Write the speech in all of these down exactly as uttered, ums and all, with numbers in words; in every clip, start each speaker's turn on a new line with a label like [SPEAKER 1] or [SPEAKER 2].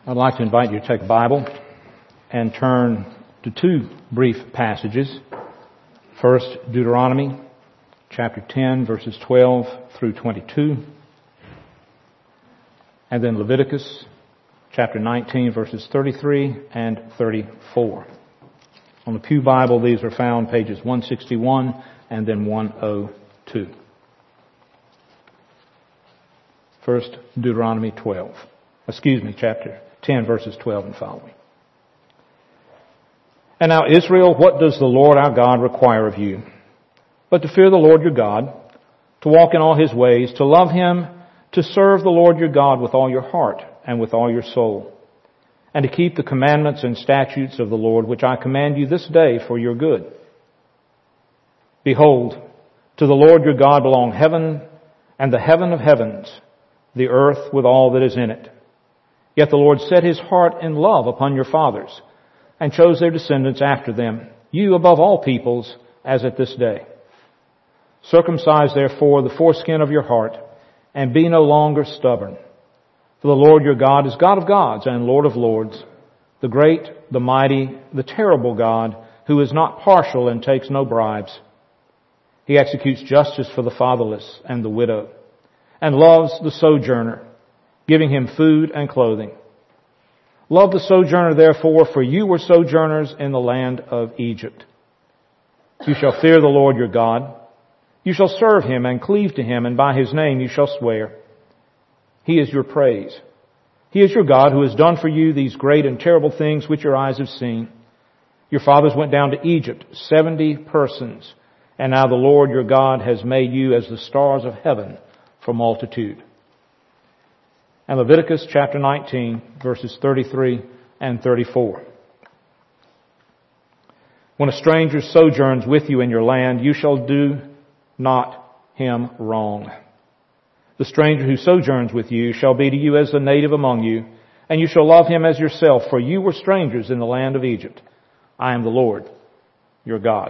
[SPEAKER 1] I'd like to invite you to take a Bible and turn to two brief passages. First, Deuteronomy chapter ten, verses twelve through twenty-two. And then Leviticus chapter nineteen, verses thirty-three and thirty-four. On the Pew Bible, these are found pages one sixty-one and then one oh two. First, Deuteronomy twelve. Excuse me, chapter ten, verses twelve and following. And now, Israel, what does the Lord our God require of you? But to fear the Lord your God, to walk in all His ways, to love Him, to serve the Lord your God with all your heart and with all your soul, and to keep the commandments and statutes of the Lord, which I command you this day for your good. Behold, to the Lord your God belong heaven and the heaven of heavens, the earth with all that is in it. Yet the Lord set His heart in love upon your fathers, and chose their descendants after them, you above all peoples, as at this day. Circumcise therefore the foreskin of your heart, and be no longer stubborn. For the Lord your God is God of gods and Lord of lords, the great, the mighty, the terrible God, who is not partial and takes no bribes. He executes justice for the fatherless and the widow, and loves the sojourner, giving him food and clothing. Love the sojourner, therefore, for you were sojourners in the land of Egypt. You shall fear the Lord your God. You shall serve Him and cleave to Him, and by His name you shall swear. He is your praise. He is your God who has done for you these great and terrible things which your eyes have seen. Your fathers went down to Egypt, seventy persons, and now the Lord your God has made you as the stars of heaven for multitude. And Leviticus chapter nineteen, verses thirty-three and thirty-four. When a stranger sojourns with you in your land, you shall do not him wrong. The stranger who sojourns with you shall be to you as the native among you, and you shall love him as yourself, for you were strangers in the land of Egypt. I am the Lord, your God.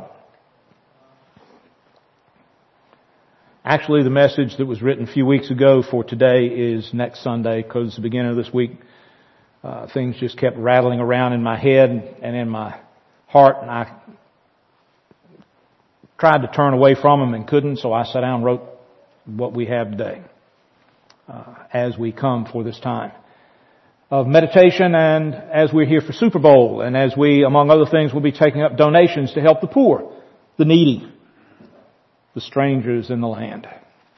[SPEAKER 1] Actually, the message that was written a few weeks ago for today is next Sunday, because at the beginning of this week, uh, things just kept rattling around in my head and in my heart, and I tried to turn away from them and couldn't, so I sat down and wrote what we have today uh, as we come for this time of meditation, and as we're here for Super Bowl, and as we, among other things, will be taking up donations to help the poor, the needy, the strangers in the land.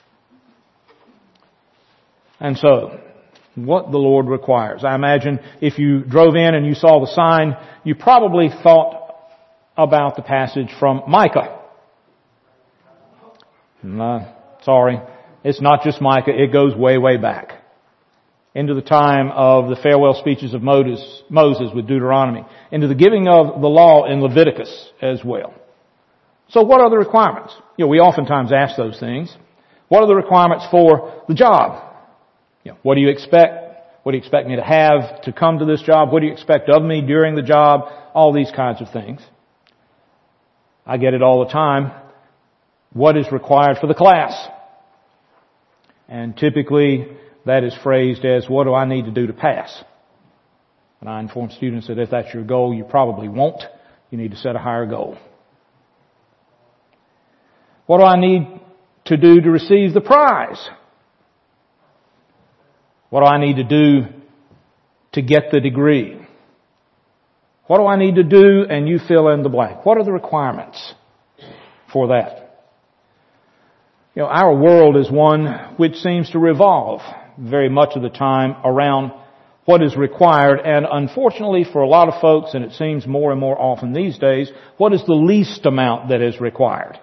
[SPEAKER 1] And so, what the Lord requires. I imagine if you drove in and you saw the sign, you probably thought about the passage from Micah. No, sorry, it's not just Micah. It goes way, way back into the time of the farewell speeches of Moses, Moses with Deuteronomy, into the giving of the law in Leviticus as well. So what are the requirements? You know, we oftentimes ask those things. What are the requirements for the job? You know, what do you expect? What do you expect me to have to come to this job? What do you expect of me during the job? All these kinds of things. I get it all the time. What is required for the class? And typically that is phrased as, what do I need to do to pass? And I inform students that if that's your goal, you probably won't. You need to set a higher goal. What do I need to do to receive the prize? What do I need to do to get the degree? What do I need to do? And you fill in the blank. What are the requirements for that? You know, our world is one which seems to revolve very much of the time around what is required, and unfortunately for a lot of folks, and it seems more and more often these days, what is the least amount that is required?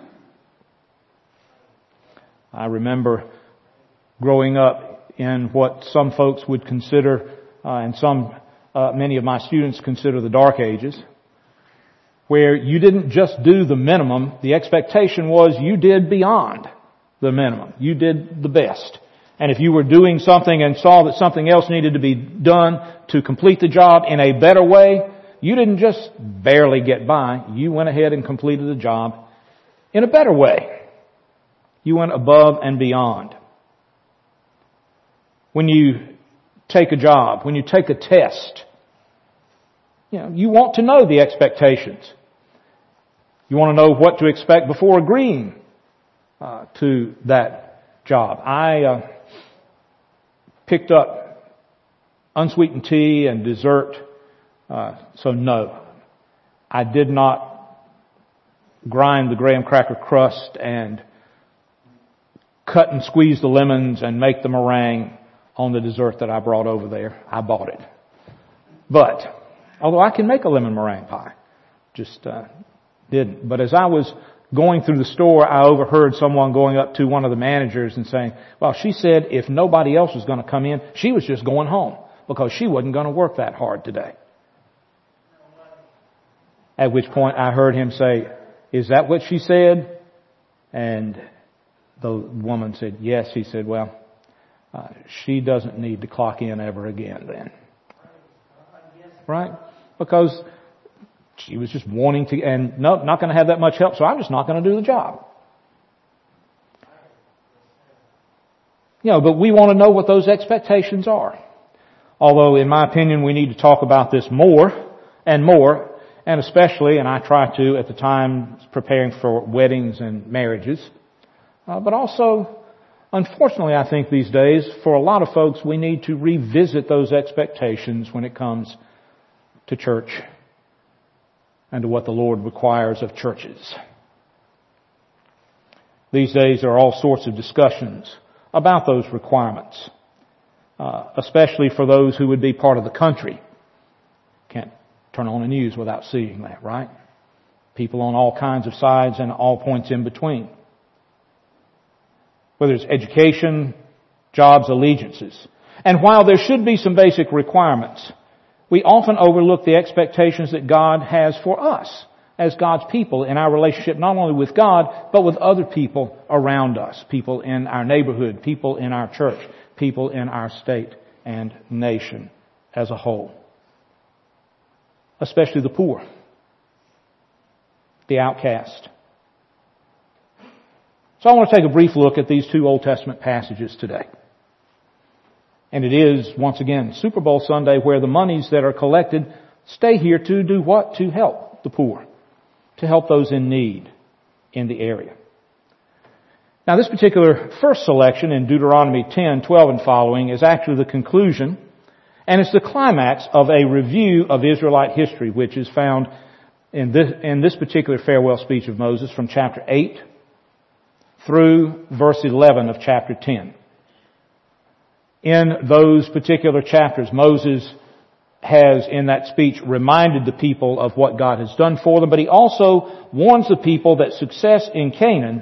[SPEAKER 1] I remember growing up in what some folks would consider, uh, and some, uh, many of my students consider the Dark Ages, where you didn't just do the minimum. The expectation was you did beyond the minimum. You did the best. And if you were doing something and saw that something else needed to be done to complete the job in a better way, you didn't just barely get by. You went ahead and completed the job in a better way. You went above and beyond. When you take a job, when you take a test, you know, you want to know the expectations. You want to know what to expect before agreeing uh, to that job. I uh, picked up unsweetened tea and dessert, uh, so no. I did not grind the graham cracker crust and cut and squeeze the lemons and make the meringue on the dessert that I brought over there. I bought it. But, although I can make a lemon meringue pie, just uh, didn't. But as I was going through the store, I overheard someone going up to one of the managers and saying, well, she said if nobody else was going to come in, she was just going home because she wasn't going to work that hard today. At which point I heard him say, is that what she said? And the woman said, yes. He said, well, uh, she doesn't need to clock in ever again then. Right? Because she was just wanting to, and no, not going to have that much help, so I'm just not going to do the job. You know, but we want to know what those expectations are. Although, in my opinion, we need to talk about this more and more, and especially, and I try to at the time preparing for weddings and marriages, uh, but also, unfortunately, I think these days, for a lot of folks, we need to revisit those expectations when it comes to church and to what the Lord requires of churches. These days there are all sorts of discussions about those requirements, uh, especially for those who would be part of the country. Can't turn on the news without seeing that, right? People on all kinds of sides and all points in between. Whether it's education, jobs, allegiances. And while there should be some basic requirements, we often overlook the expectations that God has for us as God's people in our relationship not only with God, but with other people around us. People in our neighborhood, people in our church, people in our state and nation as a whole. Especially the poor, the outcast. So I want to take a brief look at these two Old Testament passages today. And it is, once again, Super Bowl Sunday, where the monies that are collected stay here to do what? To help the poor. To help those in need in the area. Now this particular first selection in Deuteronomy ten, twelve and following is actually the conclusion, and it's the climax of a review of Israelite history, which is found in this, in this particular farewell speech of Moses from chapter eight through verse eleven of chapter ten. In those particular chapters, Moses has, in that speech, reminded the people of what God has done for them, but he also warns the people that success in Canaan,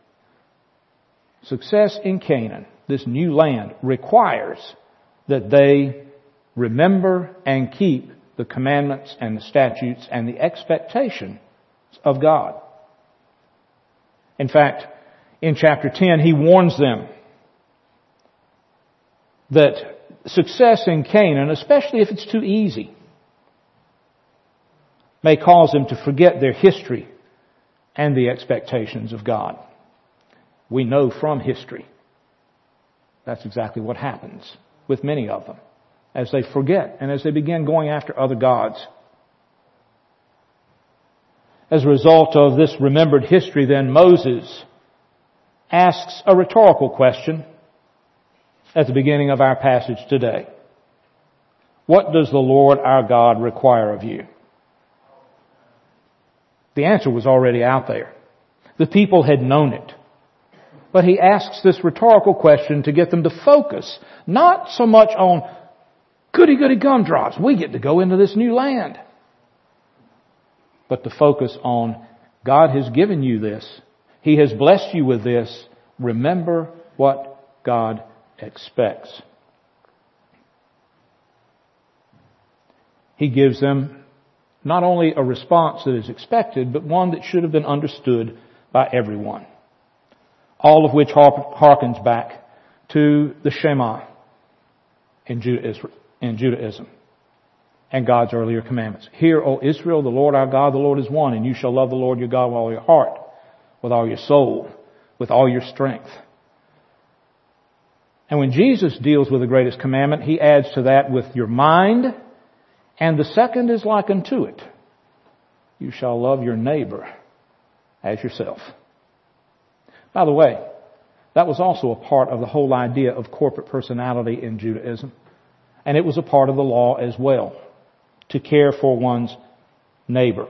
[SPEAKER 1] success in Canaan, this new land, requires that they remember and keep the commandments and the statutes and the expectations of God. In fact, in chapter ten, he warns them that success in Canaan, especially if it's too easy, may cause them to forget their history and the expectations of God. We know from history that's exactly what happens with many of them as they forget and as they begin going after other gods. As a result of this remembered history, then, Moses asks a rhetorical question at the beginning of our passage today. What does the Lord our God require of you? The answer was already out there. The people had known it. But he asks this rhetorical question to get them to focus, not so much on goody goody gumdrops, we get to go into this new land, but to focus on God has given you this. He has blessed you with this. Remember what God expects. He gives them not only a response that is expected, but one that should have been understood by everyone. All of which harkens back to the Shema in Judaism and God's earlier commandments. Hear, O Israel, the Lord our God, the Lord is one, and you shall love the Lord your God with all your heart, with all your soul, with all your strength. And when Jesus deals with the greatest commandment, He adds to that with your mind, and the second is like unto it. You shall love your neighbor as yourself. By the way, that was also a part of the whole idea of corporate personality in Judaism. And it was a part of the law as well, to care for one's neighbor.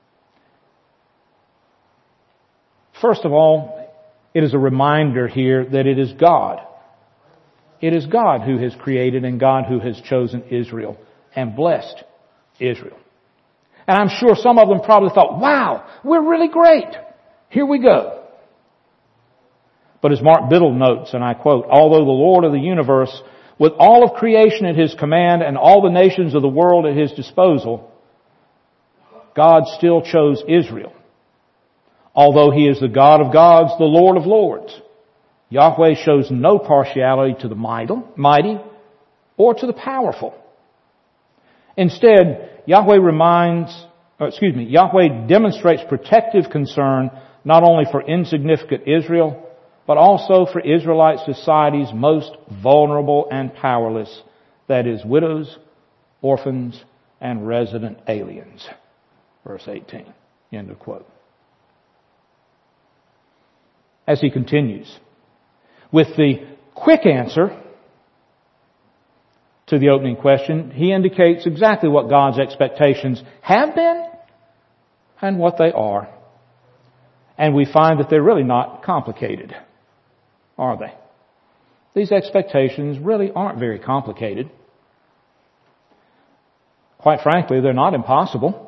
[SPEAKER 1] First of all, it is a reminder here that it is God. It is God who has created and God who has chosen Israel and blessed Israel. And I'm sure some of them probably thought, wow, we're really great. Here we go. But as Mark Biddle notes, and I quote, although the Lord of the universe, with all of creation at His command and all the nations of the world at His disposal, God still chose Israel. Although He is the God of gods, the Lord of lords, Yahweh shows no partiality to the mighty or to the powerful. Instead, Yahweh reminds, or excuse me, Yahweh demonstrates protective concern not only for insignificant Israel, but also for Israelite society's most vulnerable and powerless, that is, widows, orphans, and resident aliens. Verse eighteen, end of quote. As he continues, with the quick answer to the opening question, he indicates exactly what God's expectations have been and what they are. And we find that they're really not complicated, are they? These expectations really aren't very complicated. Quite frankly, they're not impossible.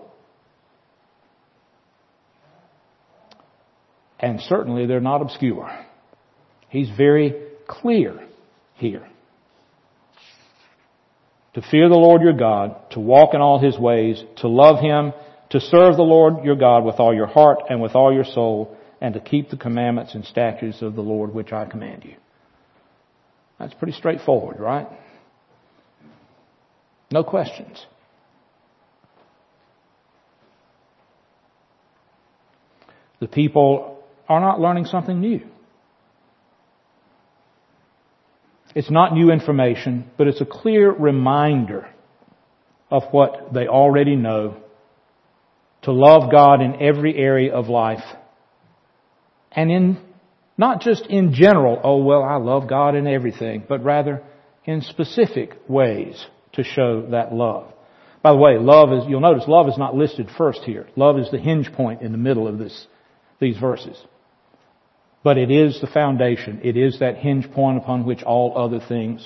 [SPEAKER 1] And certainly they're not obscure. He's very clear here. To fear the Lord your God, to walk in all His ways, to love Him, to serve the Lord your God with all your heart and with all your soul, and to keep the commandments and statutes of the Lord which I command you. That's pretty straightforward, right? No questions. The people are not learning something new. It's not new information, but it's a clear reminder of what they already know, to love God in every area of life. And in, not just in general, oh well, I love God in everything, but rather in specific ways to show that love. By the way, love is, you'll notice love is not listed first here. Love is the hinge point in the middle of this, these verses. But it is the foundation. It is that hinge point upon which all other things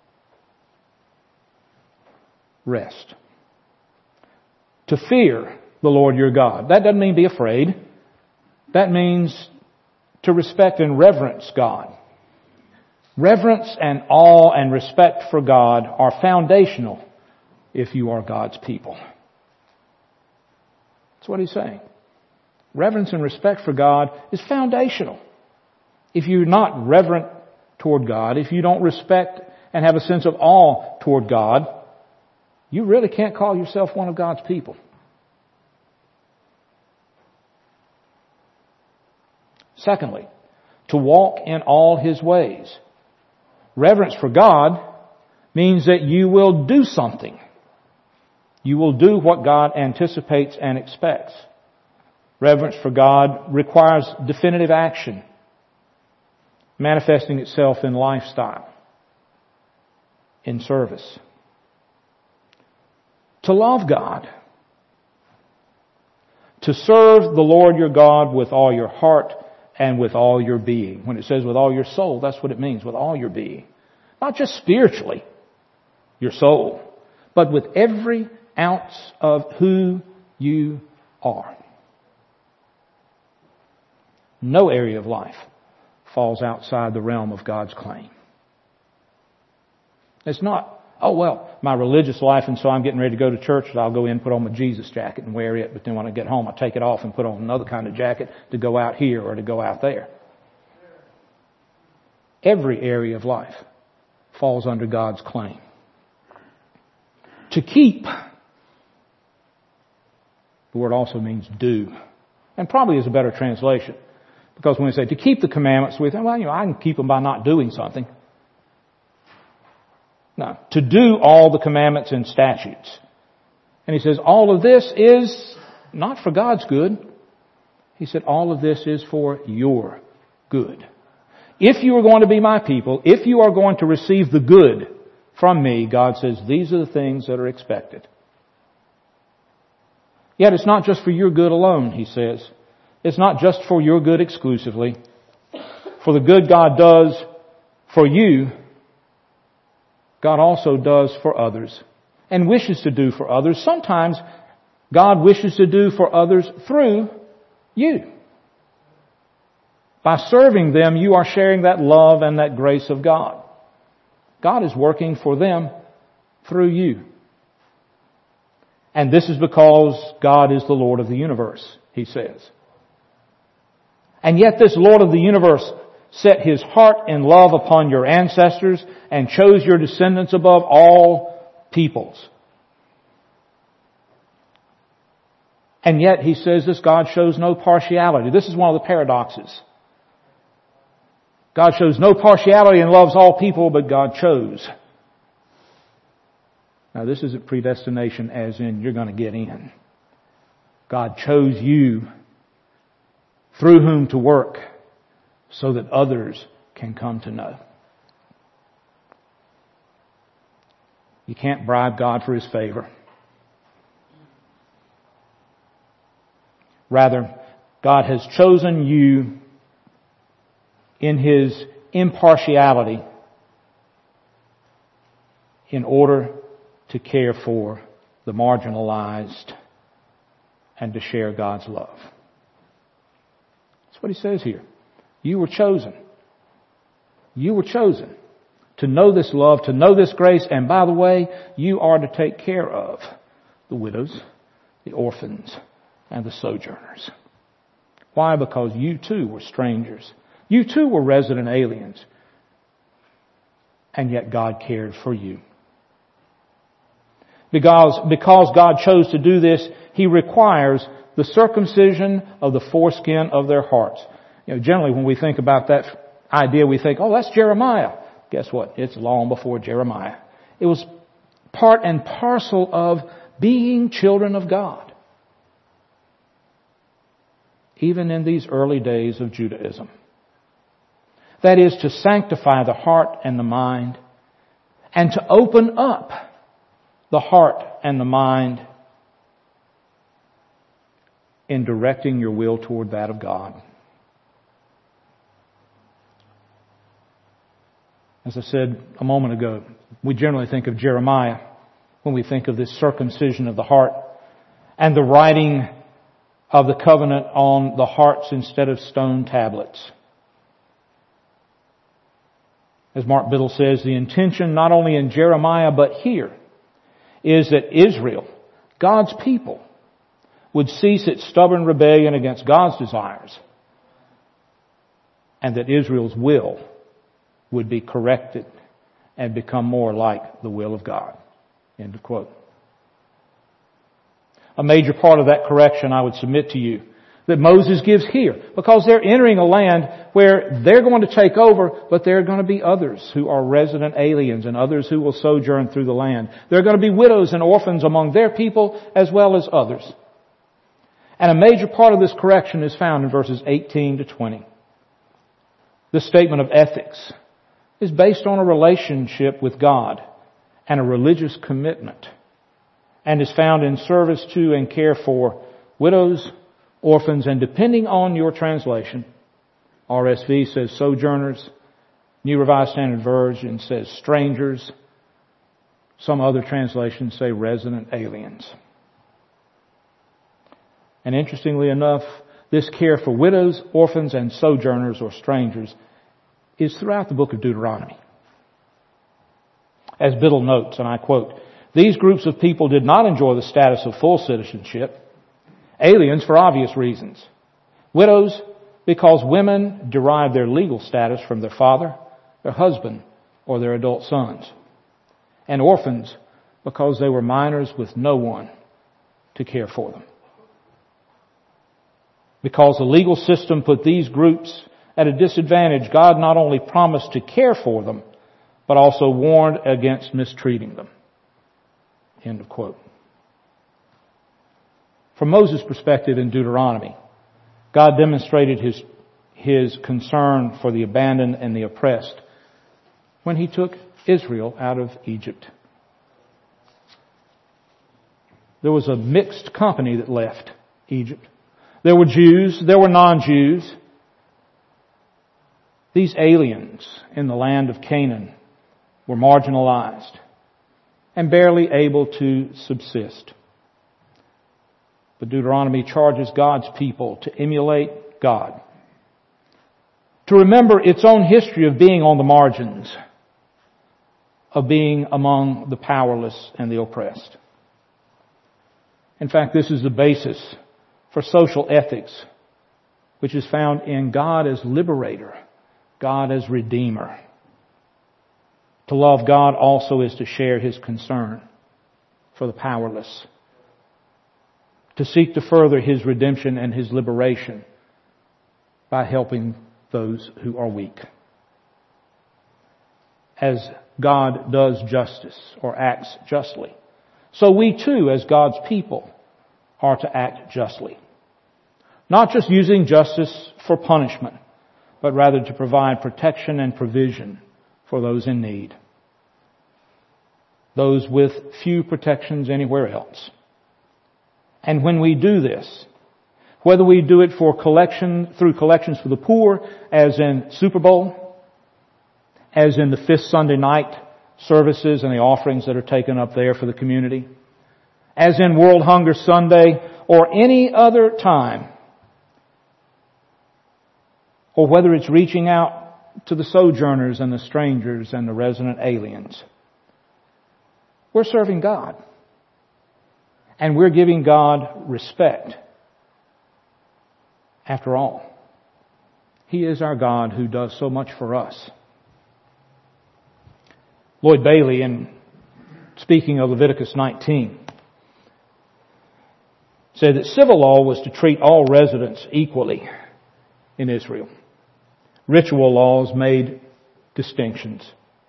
[SPEAKER 1] rest. To fear the Lord your God. That doesn't mean be afraid. That means to respect and reverence God. Reverence and awe and respect for God are foundational if you are God's people. That's what he's saying. Reverence and respect for God is foundational. If you're not reverent toward God, if you don't respect and have a sense of awe toward God, you really can't call yourself one of God's people. Secondly, to walk in all His ways. Reverence for God means that you will do something. You will do what God anticipates and expects. Reverence for God requires definitive action, manifesting itself in lifestyle, in service. To love God. To serve the Lord your God with all your heart and with all your being. When it says with all your soul, that's what it means, with all your being. Not just spiritually, your soul, but with every ounce of who you are. No area of life falls outside the realm of God's claim. It's not, oh well, my religious life, and so I'm getting ready to go to church, so I'll go in and put on my Jesus jacket and wear it, but then when I get home I take it off and put on another kind of jacket to go out here or to go out there. Every area of life falls under God's claim. To keep, the word also means do, and probably is a better translation. Because when we say to keep the commandments, we think, well, you know, I can keep them by not doing something. No, to do all the commandments and statutes. And he says, all of this is not for God's good. He said, all of this is for your good. If you are going to be my people, if you are going to receive the good from me, God says, these are the things that are expected. Yet it's not just for your good alone, he says. It's not just for your good exclusively. For the good God does for you, God also does for others and wishes to do for others. Sometimes God wishes to do for others through you. By serving them, you are sharing that love and that grace of God. God is working for them through you. And this is because God is the Lord of the universe, he says. And yet this Lord of the universe set his heart and love upon your ancestors and chose your descendants above all peoples. And yet he says this God shows no partiality. This is one of the paradoxes. God shows no partiality and loves all people, but God chose. Now this isn't predestination as in you're going to get in. God chose you through whom to work so that others can come to know. You can't bribe God for his favor. Rather, God has chosen you in his impartiality in order to care for the marginalized and to share God's love. That's what he says here. You were chosen. You were chosen to know this love, to know this grace, and by the way, you are to take care of the widows, the orphans, and the sojourners. Why? Because you too were strangers. You too were resident aliens. And yet God cared for you. Because, because God chose to do this, he requires the circumcision of the foreskin of their hearts. You know, generally when we think about that idea, we think, oh, that's Jeremiah. Guess what? It's long before Jeremiah. It was part and parcel of being children of God. Even in these early days of Judaism. That is to sanctify the heart and the mind and to open up the heart and the mind in directing your will toward that of God. As I said a moment ago, we generally think of Jeremiah when we think of this circumcision of the heart and the writing of the covenant on the hearts instead of stone tablets. As Mark Biddle says, the intention not only in Jeremiah but here is that Israel, God's people, would cease its stubborn rebellion against God's desires and that Israel's will would be corrected and become more like the will of God. End of quote. A major part of that correction, I would submit to you, that Moses gives here, because they're entering a land where they're going to take over, but there are going to be others who are resident aliens and others who will sojourn through the land. There are going to be widows and orphans among their people as well as others. And a major part of this correction is found in verses eighteen to twenty. This statement of ethics is based on a relationship with God and a religious commitment, and is found in service to and care for widows, orphans, and depending on your translation, R S V says sojourners, New Revised Standard Version says strangers, some other translations say resident aliens. And interestingly enough, this care for widows, orphans, and sojourners or strangers is throughout the book of Deuteronomy. As Biddle notes, and I quote, these groups of people did not enjoy the status of full citizenship. Aliens for obvious reasons. Widows because women derive their legal status from their father, their husband, or their adult sons. And orphans because they were minors with no one to care for them. Because the legal system put these groups at a disadvantage, God not only promised to care for them, but also warned against mistreating them. End of quote. From Moses' perspective in Deuteronomy, God demonstrated His, His concern for the abandoned and the oppressed when He took Israel out of Egypt. There was a mixed company that left Egypt. There were Jews, there were non-Jews. These aliens in the land of Canaan were marginalized and barely able to subsist. But Deuteronomy charges God's people to emulate God, to remember its own history of being on the margins, of being among the powerless and the oppressed. In fact, this is the basis for social ethics, which is found in God as liberator, God as redeemer. To love God also is to share His concern for the powerless, to seek to further His redemption and His liberation by helping those who are weak. As God does justice or acts justly, so we too, as God's people, are to act justly. Not just using justice for punishment, but rather to provide protection and provision for those in need. Those with few protections anywhere else. And when we do this, whether we do it for collection, through collections for the poor, as in Super Bowl, as in the fifth Sunday night services and the offerings that are taken up there for the community, as in World Hunger Sunday, or any other time, or whether it's reaching out to the sojourners and the strangers and the resident aliens, we're serving God. And we're giving God respect. After all, He is our God who does so much for us. Lloyd Bailey, in speaking of Leviticus nineteen, said that civil law was to treat all residents equally in Israel. Ritual laws made distinctions.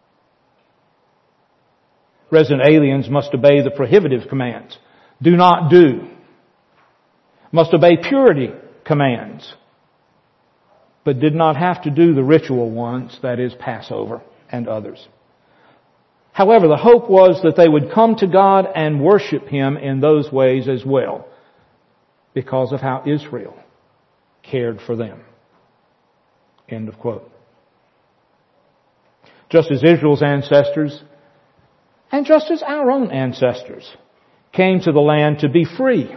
[SPEAKER 1] Resident aliens must obey the prohibitive commands. Do not do. Must obey purity commands. But did not have to do the ritual ones, that is Passover and others. However, the hope was that they would come to God and worship Him in those ways as well, because of how Israel cared for them. End of quote. Just as Israel's ancestors, and just as our own ancestors, came to the land to be free,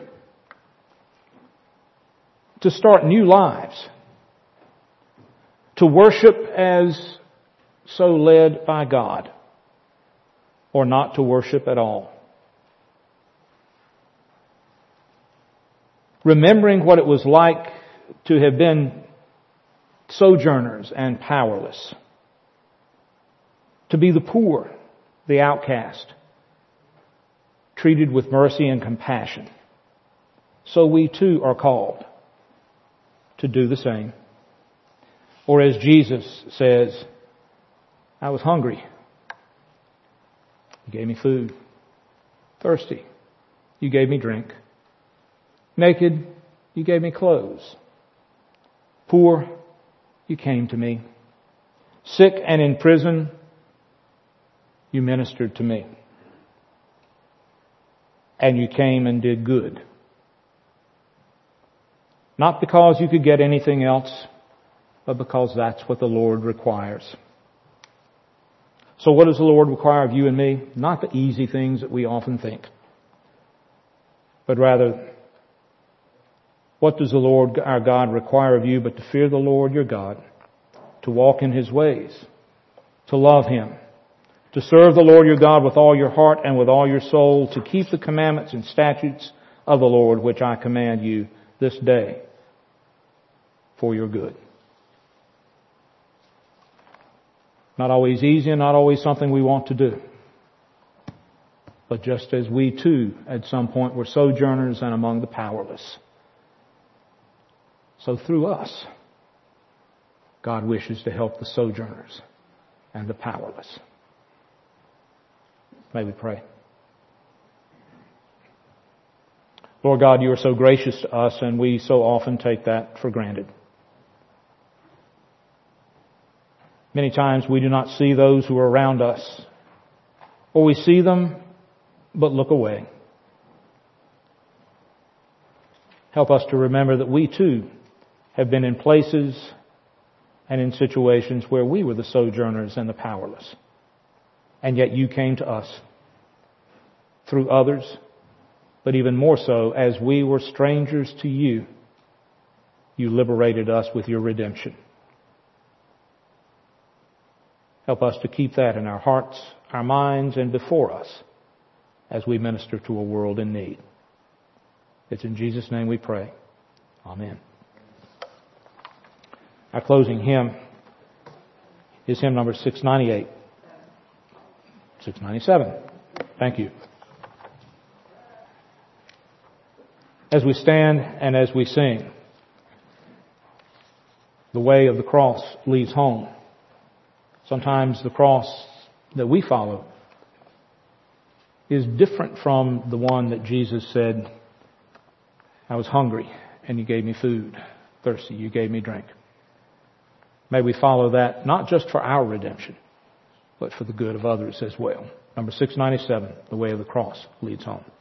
[SPEAKER 1] to start new lives, to worship as so led by God, or not to worship at all. Remembering what it was like to have been sojourners and powerless, to be the poor, the outcast, treated with mercy and compassion. So we too are called to do the same. Or as Jesus says, I was hungry. You gave me food. Thirsty. You gave me drink. Naked. You gave me clothes. Poor. You came to me. Sick and in prison. You ministered to me. And you came and did good. Not because you could get anything else, but because that's what the Lord requires. So what does the Lord require of you and me? Not the easy things that we often think, but rather, what does the Lord our God require of you but to fear the Lord your God, to walk in His ways, to love Him, to serve the Lord your God with all your heart and with all your soul, to keep the commandments and statutes of the Lord which I command you this day for your good. Not always easy and not always something we want to do. But just as we too at some point were sojourners and among the powerless, so through us, God wishes to help the sojourners and the powerless. May we pray. Lord God, you are so gracious to us, and we so often take that for granted. Many times we do not see those who are around us, or we see them but look away. Help us to remember that we too have been in places and in situations where we were the sojourners and the powerless. And yet you came to us through others, but even more so, as we were strangers to you, you liberated us with your redemption. Help us to keep that in our hearts, our minds, and before us as we minister to a world in need. It's in Jesus' name we pray. Amen. Our closing hymn is hymn number six ninety-eight. six ninety-seven. Thank you. As we stand and as we sing, the way of the cross leads home. Sometimes the cross that we follow is different from the one that Jesus said, I was hungry and you gave me food, thirsty, you gave me drink. May we follow that not just for our redemption, but for the good of others as well. Number six ninety-seven, the way of the cross leads home.